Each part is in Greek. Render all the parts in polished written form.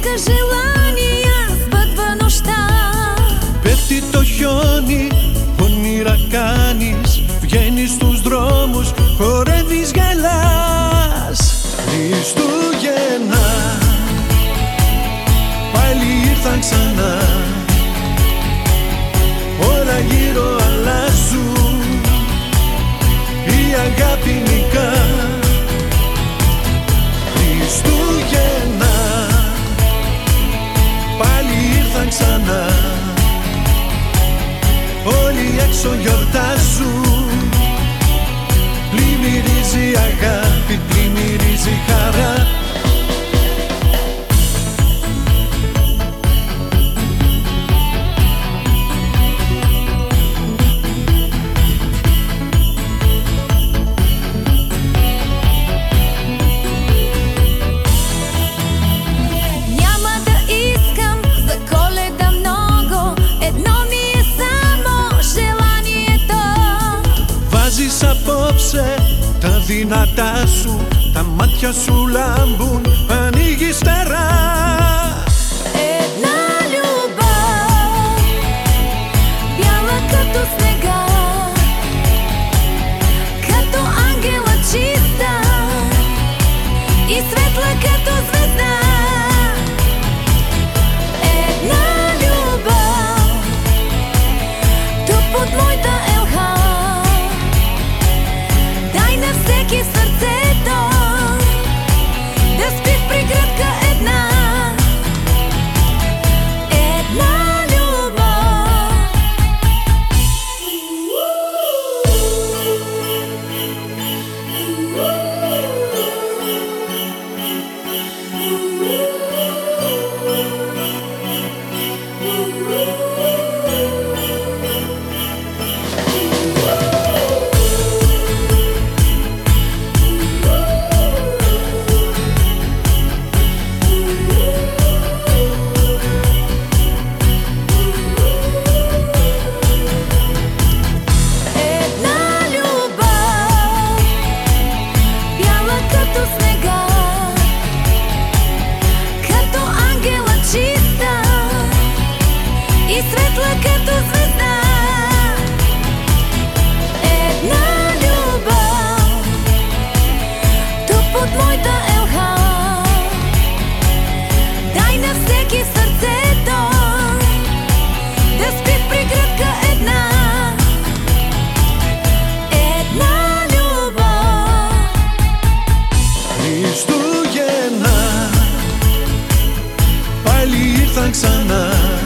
Всяка желания сбъдва нощта. Пέφτει το χιόνι, όνειρα κάνεις, βγαίνεις στους δρόμους, χορεύεις, γελάς. Χριστούγεννα πάλι ήρθαν ξανά, όλα γύρω αλλάζουν, η αγάπη νικά. Χριστούγεννα πάλι ήρθαν ξανά, όλοι έξω γιορτάζουν, πλημμυρίζει αγάπη, πλημμυρίζει χαρά. Απόψε τα δυνατά σου, τα μάτια σου λάμπουν, ανοίγεις στερά. Една любов, бяла като снега, като ангела чиста и светла като звезда. Една любов, тук под моята елха, дай на всеки сърцето да спи в прегръдка една. Една любов. И светла като звезда. Една любов, тук под моята елха, дай на всеки сърцето да спи в прегръдка една. Една любов. Χριστούγεννα πάλι ήρθαν ξανά,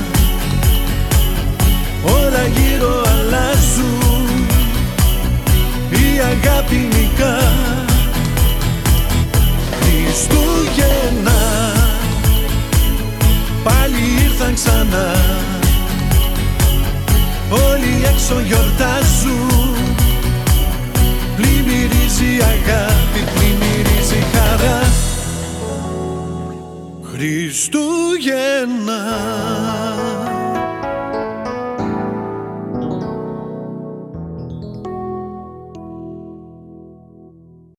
όλα γύρω αλλάζουν, η αγάπη νικά. Χριστούγεννα πάλι ήρθαν ξανά, όλοι έξω γιορτάζουν, πλημμυρίζει αγάπη, πλημμυρίζει χαρά. Χριστούγεννα.